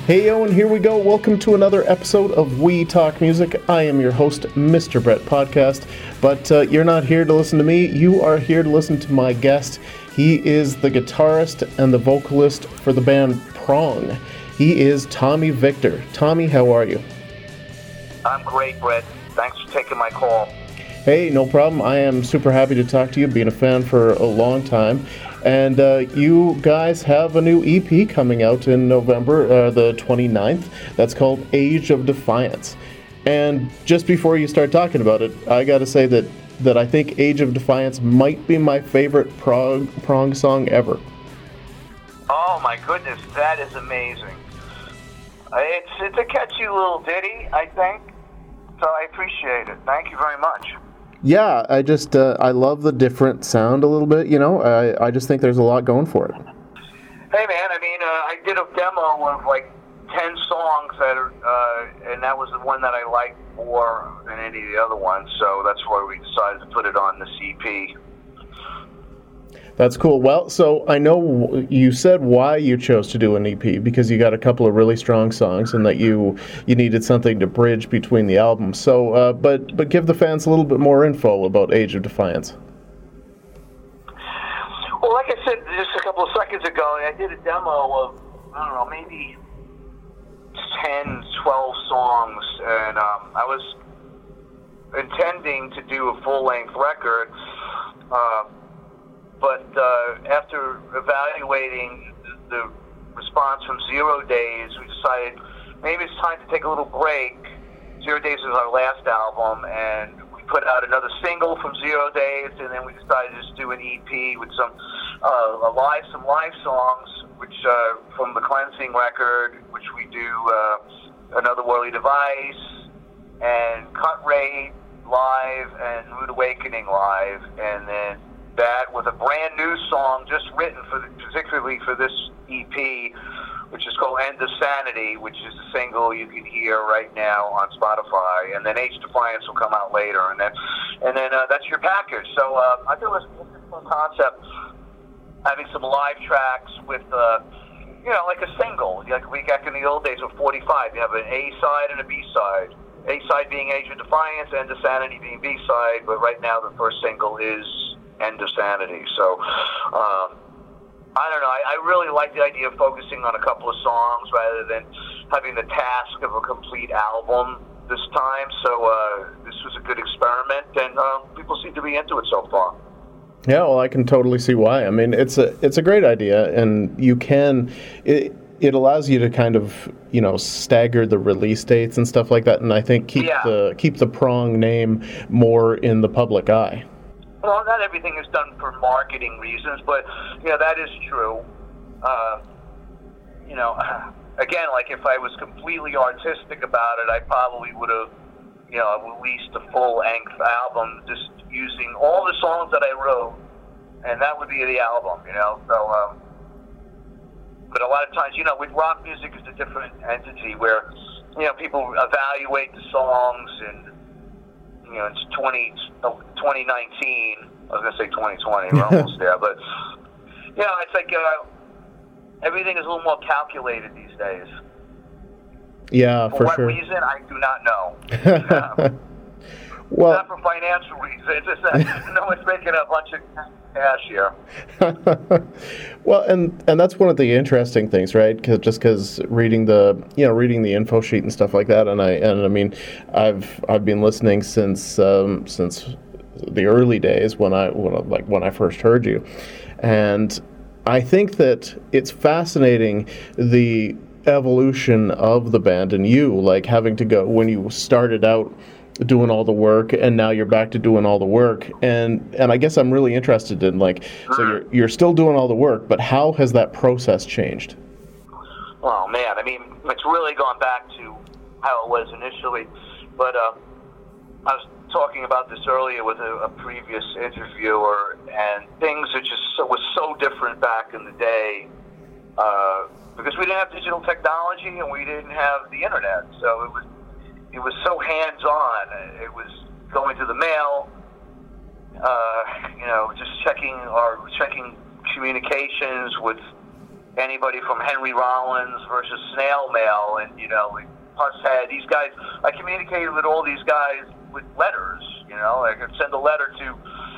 Hey yo, and here we go. Welcome to another episode of We Talk Music. I am your host, Mr. Brett Podcast, but you're not here to listen to me. You are here to listen to my guest. He is the guitarist and the vocalist for the band Prong. He is Tommy Victor. Tommy, how are you? I'm great, Brett. Thanks for taking my call. Hey, no problem. I am super happy to talk to you, being a fan for a long time. And you guys have a new EP coming out in November, the 29th. That's called Age of Defiance. And just before you start talking about it, I got to say that I think Age of Defiance might be my favorite Prong song ever. Oh my goodness, that is amazing. It's a catchy little ditty, I think. So I appreciate it. Thank you very much. Yeah, I just, I love the different sound a little bit, you know. I just think there's a lot going for it. Hey man, I did a demo of like 10 songs and that was the one that I liked more than any of the other ones, so that's why we decided to put it on this EP. That's cool. Well, so I know you said why you chose to do an EP, because you got a couple of really strong songs and that you needed something to bridge between the albums. So, but give the fans a little bit more info about Age of Defiance. Well, like I said just a couple of seconds ago, I did a demo of, I don't know, maybe 10, 12 songs, and I was intending to do a full-length record, but after evaluating the response from 0 Days, we decided maybe it's time to take a little break. 0 Days was our last album, and we put out another single from 0 Days, and then we decided to just do an EP with some live songs, which from the Cleansing record, which we do Another Worldly Device, and Cut Rate live, and Rude Awakening live, and then that with a brand new song just written particularly for this EP, which is called End of Sanity, which is a single you can hear right now on Spotify, and then Age of Defiance will come out later, and then that's your package. So I think it was a fun concept, having some live tracks with like a single, like we back in the old days with 45. You have an A side and a B side. A side being Age of Defiance, End of Sanity being B side, but right now the first single is End of Sanity. So, I don't know. I really like the idea of focusing on a couple of songs rather than having the task of a complete album this time. So, this was a good experiment, and people seem to be into it so far. Yeah, well, I can totally see why. I mean, it's a great idea, and you can. It allows you to kind of, stagger the release dates and stuff like that, and I think keep the Prong name more in the public eye. Well, not everything is done for marketing reasons, but that is true. Again, like if I was completely artistic about it, I probably would have, released a full-length album just using all the songs that I wrote, and that would be the album. So. But a lot of times, with rock music, it's a different entity where, people evaluate the songs, and it's 2019. I was going to say 2020. We're almost there. But, it's like everything is a little more calculated these days. Yeah, for what sure. reason, I do not know. Well, not for financial reasons. It's just that no one's making a bunch of cash here. Well, and that's one of the interesting things, right? Because reading the info sheet and stuff like that, and I mean, I've been listening since the early days when I first heard you, and I think that it's fascinating the evolution of the band and you, like having to go when you started out doing all the work, and now you're back to doing all the work, and I guess I'm really interested in so you're still doing all the work, but how has that process changed? Oh man, I mean, it's really gone back to how it was initially, but I was talking about this earlier with a previous interviewer, and things are just was so different back in the day because we didn't have digital technology and we didn't have the internet, so it was so hands-on. It was going to the mail, just checking communications with anybody from Henry Rollins versus Snail Mail, and Pushead. These guys, I communicated with all these guys with letters. I could send a letter to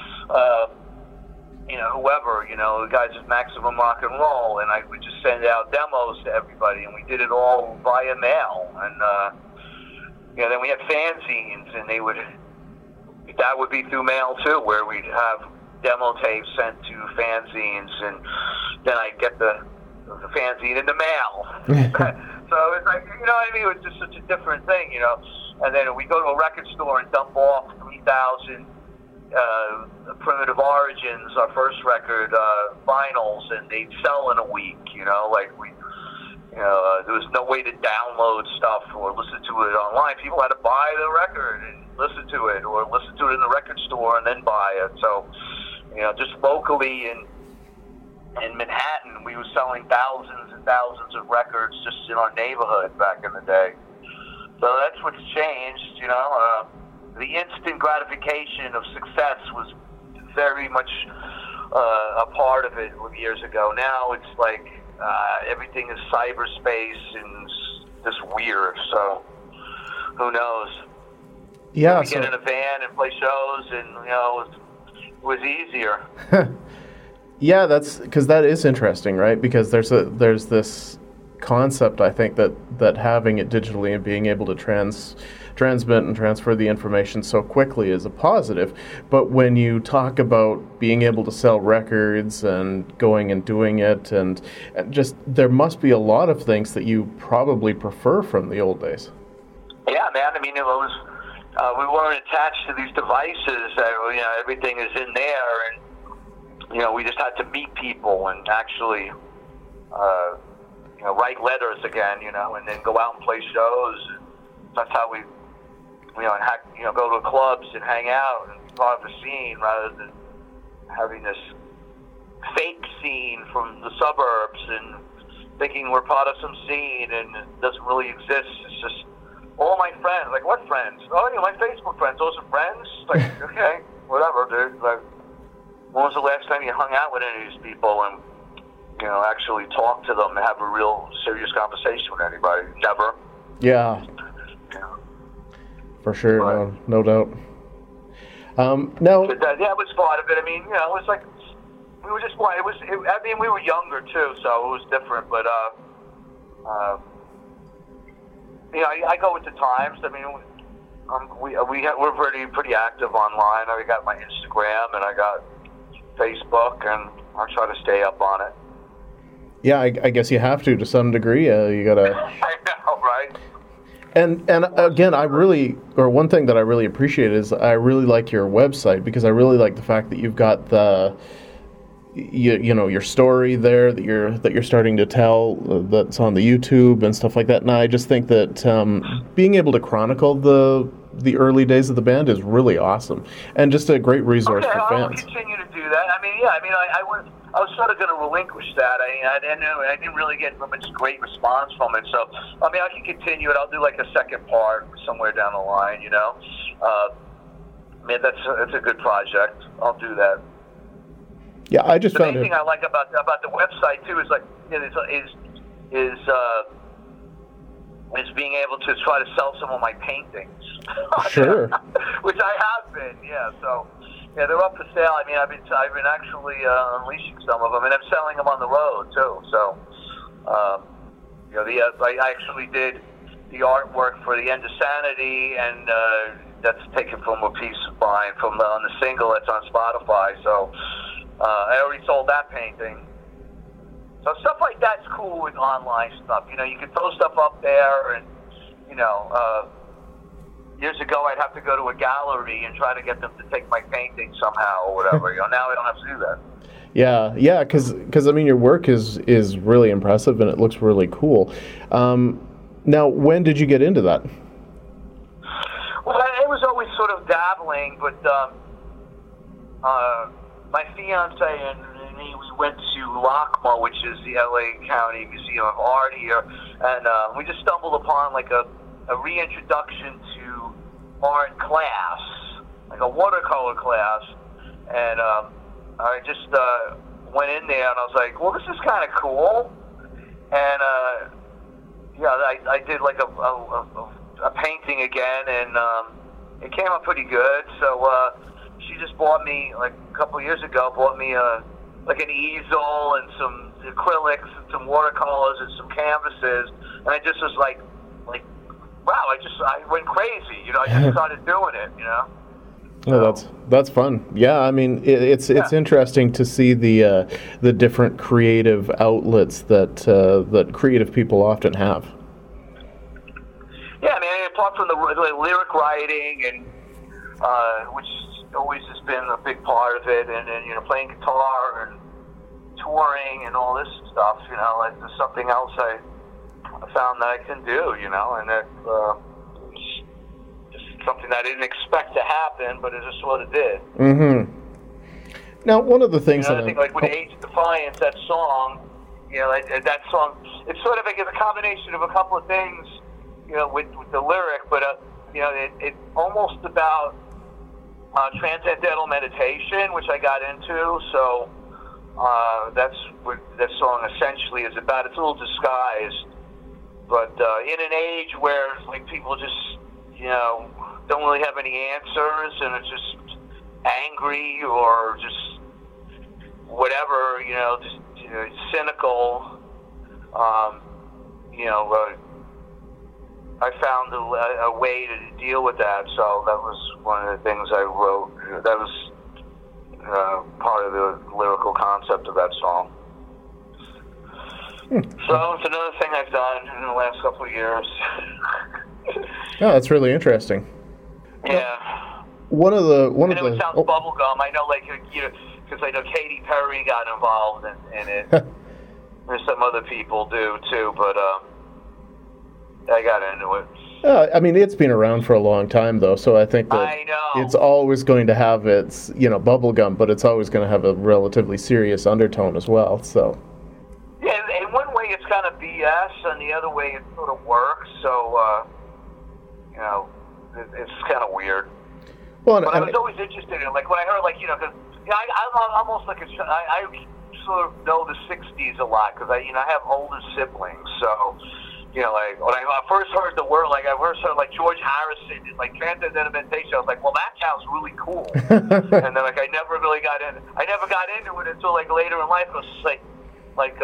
whoever, the guys at Maximum Rock and Roll, and I would just send out demos to everybody, and we did it all via mail. And then we had fanzines, and that would be through mail too, where we'd have demo tapes sent to fanzines, and then I'd get the fanzine in the mail. So it's like, you know what I mean? It was just such a different thing, And then we go to a record store and dump off 3,000 Primitive Origins, our first record, vinyls, and they'd sell in a week, there was no way to download stuff or listen to it online. People had to buy the record and listen to it, or listen to it in the record store and then buy it. So, just locally in Manhattan, we were selling thousands and thousands of records just in our neighborhood back in the day. So that's what's changed, The instant gratification of success was very much a part of it years ago. Now it's like everything is cyberspace and just weird. So who knows? Yeah. We get in a van and play shows, and it was easier. Yeah, that's because that is interesting, right? Because there's this concept, I think, that having it digitally and being able to transmit and transfer the information so quickly is a positive. But when you talk about being able to sell records and going and doing it, and just there must be a lot of things that you probably prefer from the old days. Yeah, man. I mean, it was we weren't attached to these devices. Everything is in there, and we just had to meet people and actually write letters again, and then go out and play shows. And that's how we go to clubs and hang out and be part of the scene, rather than having this fake scene from the suburbs and thinking we're part of some scene and it doesn't really exist. It's just all my friends. Like, what friends? Oh, my Facebook friends. Those are friends? Like, okay, whatever, dude. Like, when was the last time you hung out with any of these people and, actually talk to them and have a real serious conversation with anybody? Never. Yeah. For sure, Right. no doubt. Now, But that was part of it. I mean, it was like we were just. We were younger too, so it was different. But I go with the times. I mean, we're pretty active online. I got my Instagram and I got Facebook, and I try to stay up on it. yeah, I guess you have to some degree. You gotta. I know, right? And again, one thing that I really appreciate is I really like your website, because I really like the fact that you've got your story there that you're starting to tell, that's on the YouTube and stuff like that. And I just think that being able to chronicle the early days of the band is really awesome, and just a great resource for fans. I'll continue to do that. I mean, I was sort of going to relinquish that. I didn't really get much great response from it. So, I mean, I can continue it. I'll do like a second part somewhere down the line, that's a good project. I'll do that. Yeah, I just found the main thing I like about the website too is is being able to try to sell some of my paintings. Sure. Which I have been, yeah. So, yeah, they're up for sale. I mean, I've been actually unleashing some of them, and I'm selling them on the road too. So, I actually did the artwork for The End of Sanity, and that's taken from a piece of mine on the single that's on Spotify. So, I already sold that painting. So stuff like that's cool with online stuff. You can throw stuff up there, and years ago I'd have to go to a gallery and try to get them to take my painting somehow or whatever. Now I don't have to do that. Yeah, because I mean, your work is really impressive, and it looks really cool. Now, when did you get into that? Well, it was always sort of dabbling, but my fiance and me, we went to LACMA, which is the LA County Museum of Art here, and we just stumbled upon like a reintroduction to art class, like a watercolor class, and I just went in there and I was like, well, this is kind of cool. and yeah, I did like a painting again, and it came out pretty good. So she just bought me, like a couple years ago, like an easel and some acrylics and some watercolors and some canvases, and I just was like, wow, I went crazy, you know. I just started doing it, you know. Oh, that's fun. Yeah, I mean, it's interesting to see the different creative outlets that creative people often have. Yeah, I mean, apart from the lyric writing, and which always has been a big part of it, and you know, playing guitar and touring and all this stuff, you know, like there's something else I found that I can do, you know, and that just something that I didn't expect to happen, but it just sort of did. Mm-hmm. Now, one of the things I think, like with Age of Defiance, that song, you know, that song, it's sort of like a combination of a couple of things, you know, with the lyric, but you know, it almost about transcendental meditation, which I got into. So that's what that song essentially is about. It's a little disguised, but in an age where like people just, you know, don't really have any answers, and it's just angry or just whatever, you know, just cynical. You know, I found a way to deal with that, so that was one of the things I wrote. That was part of the lyrical concept of that song. So it's another thing I've done in the last couple of years. Oh, that's really interesting. Yeah. One of the. I know it sounds bubblegum. I know, like, you know, because I know Katy Perry got involved in it. There's some other people do too, but I got into it. I mean, it's been around for a long time, though, so I think that it's always going to have its, you know, bubblegum, but it's always going to have a relatively serious undertone as well. So. Yeah, in one way it's kind of BS, and the other way it sort of works. So, you know, it's kind of weird. Well, but I was always interested in it. Like when I heard, like, you know, because I'm almost like I sort of know the '60s a lot because I have older siblings, so. You know, like when I first heard the word, like I first heard like George Harrison, like transcendental meditation, I was like, well, that sounds really cool. And then like I never got into it until like later in life. It was like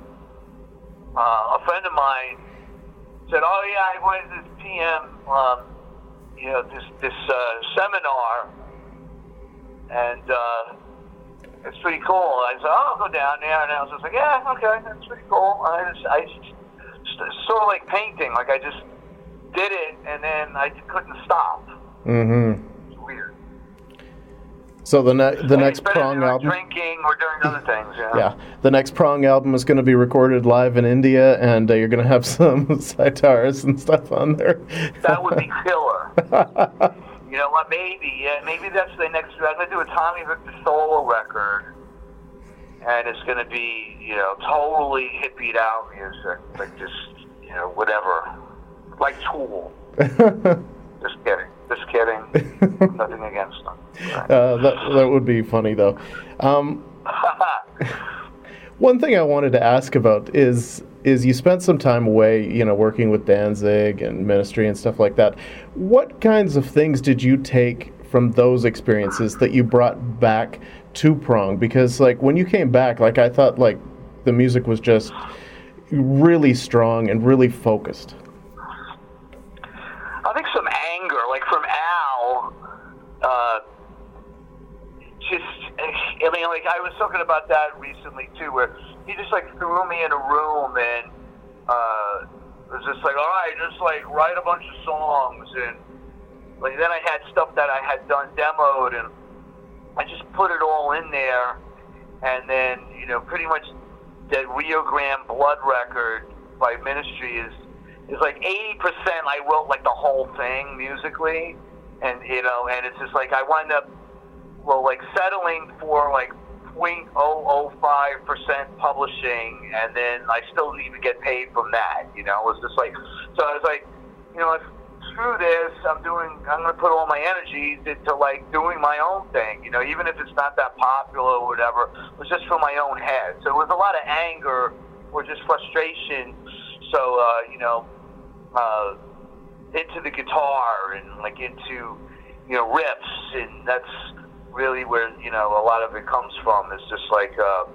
a friend of mine said, oh yeah, I went to this PM, you know, this seminar, and it's pretty cool. I said, oh, I'll go down there, and I was just like, yeah, okay, that's pretty cool. I sort of like painting, like I just did it and then I couldn't stop. Mm-hmm. It's weird. So the next Prong album, drinking or doing other things. Yeah, the next Prong album is going to be recorded live in India, and you're going to have some sitars and stuff on there. That would be killer. You know what? Maybe that's the next. I'm going to do a Tommy Victor solo record. And it's going to be, you know, totally hippied out music, like just, you know, whatever, like Tool. Just kidding. Nothing against them. Right. That would be funny though. One thing I wanted to ask about is you spent some time away, you know, working with Danzig and Ministry and stuff like that. What kinds of things did you take from those experiences that you brought back to Prong? Because like when you came back, like I thought like the music was just really strong and really focused. I think some anger, like from Al, I mean, like I was talking about that recently too, where he just like threw me in a room and was just like, all right, just like write a bunch of songs, and like then I had stuff that I had done demoed, and I just put it all in there, and then, you know, pretty much the Rio Grande Blood record by Ministry is like 80% I wrote like the whole thing musically, and, you know, and it's just like I wind up, well, like settling for like 0.005% publishing, and then I still didn't even get paid from that, you know. It was just like, so I was like, you know, through this, I'm going to put all my energies into like doing my own thing, you know, even if it's not that popular or whatever. It was just for my own head. So it was a lot of anger or just frustration. So, into the guitar and like into, riffs, and that's really where, a lot of it comes from. It's just like,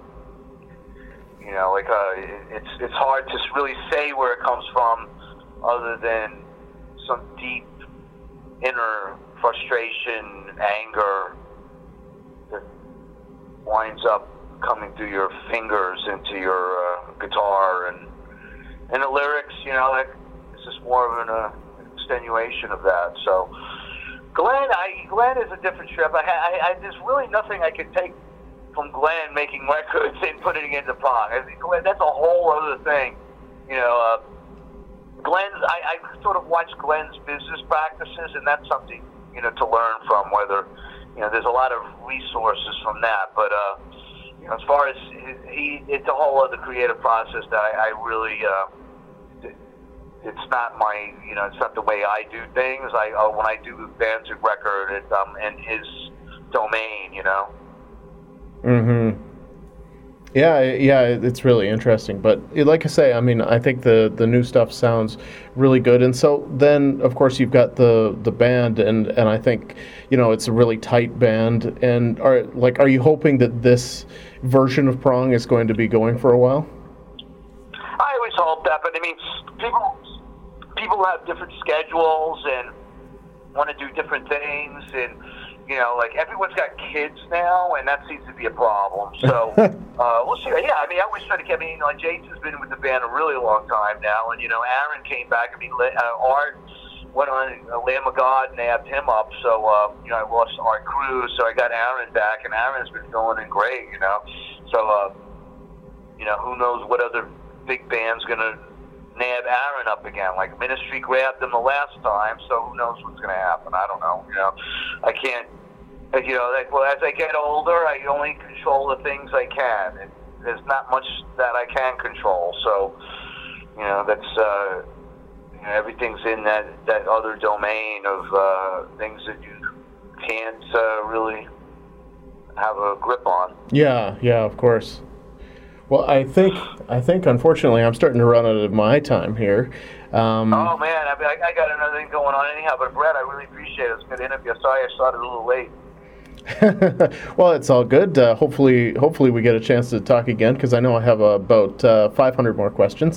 it's hard to really say where it comes from other than some deep inner frustration, anger that winds up coming through your fingers into your guitar, and the lyrics, it's just more of an extenuation of that. So Glenn is a different trip. There's really nothing I could take from Glenn making records and putting it into Prong. I think that's a whole other thing. Glenn's, I sort of watch Glenn's business practices, and that's something, to learn from, whether, there's a lot of resources from that. But, as far as it's a whole other creative process that I really, it's not my, it's not the way I do things. When I do a Danzig record, it's in his domain, Mm-hmm. Yeah, it's really interesting. But like I say, I mean, I think the new stuff sounds really good. And so then, of course, you've got the band, and I think, it's a really tight band. And are you hoping that this version of Prong is going to be going for a while? I always hope that, but I mean, people have different schedules and want to do different things, and like everyone's got kids now, and that seems to be a problem. So we'll see. Yeah, I mean, I always try to get. Jason's been with the band a really long time now, and Aaron came back. I mean, Art went on Lamb of God, nabbed him up. So I lost Art Cruz, so I got Aaron back, and Aaron's been filling in great. So who knows what other big band's gonna nab Aaron up again? Like Ministry grabbed him the last time, so who knows what's gonna happen? I don't know. I can't. As I get older, I only control the things I can, and there's not much that I can control. So, that's everything's in that other domain of things that you can't really have a grip on. Yeah, of course. Well, I think unfortunately I'm starting to run out of my time here. Oh man, I got another thing going on anyhow. But Brett, I really appreciate it. It's a good interview. Sorry I started a little late. Well, it's all good. Hopefully we get a chance to talk again, because I know I have about 500 more questions.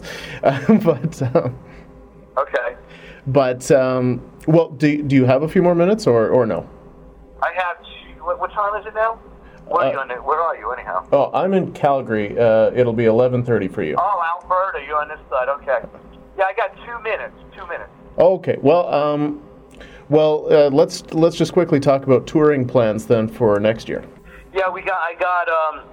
Okay. But well, do you have a few more minutes or no? I have. What time is it now? Where are you anyhow? Oh, I'm in Calgary. It'll be 11:30 for you. Oh, Alberta. You're on this side. Okay. Yeah, I got 2 minutes. 2 minutes. Okay. Well, let's just quickly talk about touring plans then for next year. Yeah, I got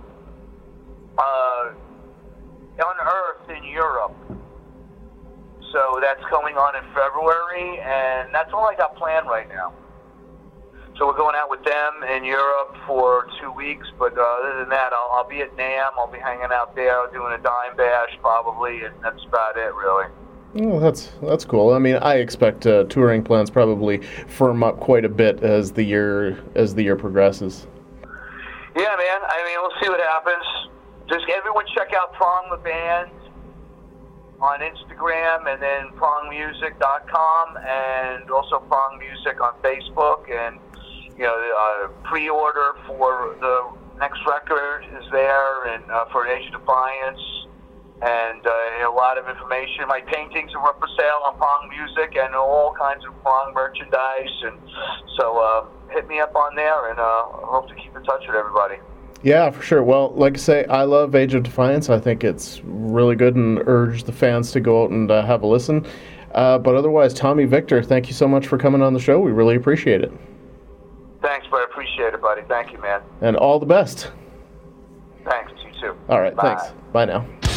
Unearthed in Europe. So that's going on in February, and that's all I got planned right now. So we're going out with them in Europe for 2 weeks, but other than that, I'll be at NAMM. I'll be hanging out there, doing a dime bash probably, and that's about it, really. Oh, that's cool. I mean, I expect touring plans probably firm up quite a bit as the year progresses. Yeah, man. I mean, we'll see what happens. Just everyone check out Prong the Band on Instagram, and then prongmusic.com, and also Prong Music on Facebook, and pre-order for the next record is there, and for Age of Defiance. And a lot of information. My paintings are up for sale on Prong Music, and all kinds of Prong merchandise. And so hit me up on there, and I hope to keep in touch with everybody. Yeah, for sure. Well, like I say, I love Age of Defiance. I think it's really good, and urge the fans to go out and have a listen. But otherwise, Tommy Victor, thank you so much for coming on the show. We really appreciate it. Thanks, but I appreciate it, buddy. Thank you, man. And all the best. Thanks. You too. All right, Bye. Thanks. Bye now.